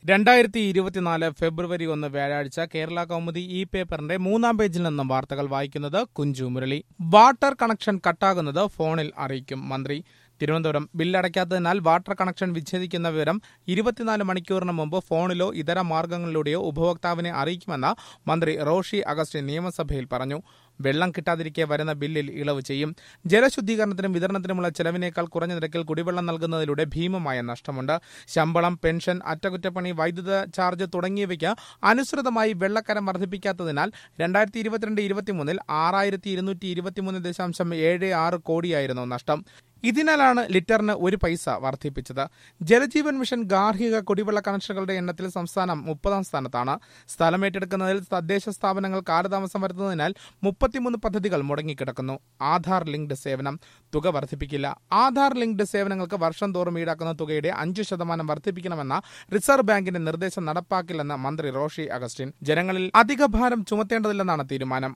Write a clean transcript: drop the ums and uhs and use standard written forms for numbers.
2024 ഫെബ്രുവരി 1 വ്യാഴാഴ്ച കേരള കൗമുദി ഈ പേപ്പറിന്റെ 3-ാം പേജിൽ നിന്നും വാർത്തകൾ വായിക്കുന്നത് കുഞ്ചു മുരളി. വാട്ടർ കണക്ഷൻ കട്ടാകുന്നത് ഫോണിൽ അറിയിക്കും മന്ത്രി. തിരുവനന്തപുരം. ബില്ലടയ്ക്കാത്തതിനാൽ വാട്ടർ കണക്ഷൻ വിച്ഛേദിക്കുന്ന വിവരം 24 മണിക്കൂറിന് മുമ്പ് ഫോണിലോ ഇതര മാർഗങ്ങളിലൂടെയോ ഉപഭോക്താവിനെ അറിയിക്കുമെന്ന് മന്ത്രി റോഷി അഗസ്റ്റിൻ നിയമസഭയിൽ പറഞ്ഞു. വെള്ളം കിട്ടാതിരിക്കെ വരുന്ന ബില്ലിൽ ഇളവ് ചെയ്യും. ജലശുദ്ധീകരണത്തിനും വിതരണത്തിനുമുള്ള ചെലവിനേക്കാൾ കുറഞ്ഞ നിരക്കിൽ കുടിവെള്ളം നൽകുന്നതിലൂടെ ഭീമമായ നഷ്ടമുണ്ട്. ശമ്പളം, പെൻഷൻ, അറ്റകുറ്റപ്പണി, വൈദ്യുത ചാർജ് തുടങ്ങിയവയ്ക്ക് അനുസൃതമായി വെള്ളക്കരം വർദ്ധിപ്പിക്കാത്തതിനാൽ 2022-23 6223.76 കോടിയായിരുന്നു നഷ്ടം. ഇതിനാലാണ് ലിറ്ററിന് 1 പൈസ വർദ്ധിപ്പിച്ചത്. ജലജീവൻ മിഷൻ ഗാർഹിക കുടിവെള്ള കണക്ഷനുകളുടെ എണ്ണത്തിൽ സംസ്ഥാനം 30-ാം സ്ഥാനത്താണ്. സ്ഥലമേറ്റെടുക്കുന്നതിൽ തദ്ദേശ സ്ഥാപനങ്ങൾ കാലതാമസം വരുത്തുന്നതിനാൽ 33 പദ്ധതികൾ മുടങ്ങിക്കിടക്കുന്നു. ആധാർ ലിങ്ക്ഡ് സേവനം തുക വർദ്ധിപ്പിക്കില്ല. ആധാർ ലിങ്ക്ഡ് സേവനങ്ങൾക്ക് വർഷം തോറും ഈടാക്കുന്ന തുകയുടെ 5% വർദ്ധിപ്പിക്കണമെന്ന റിസർവ് ബാങ്കിന്റെ നിർദ്ദേശം നടപ്പാക്കില്ലെന്ന് മന്ത്രി റോഷി അഗസ്റ്റിൻ. ജനങ്ങളിൽ അധിക ഭാരം ചുമത്തേണ്ടതില്ലെന്നാണ് തീരുമാനം.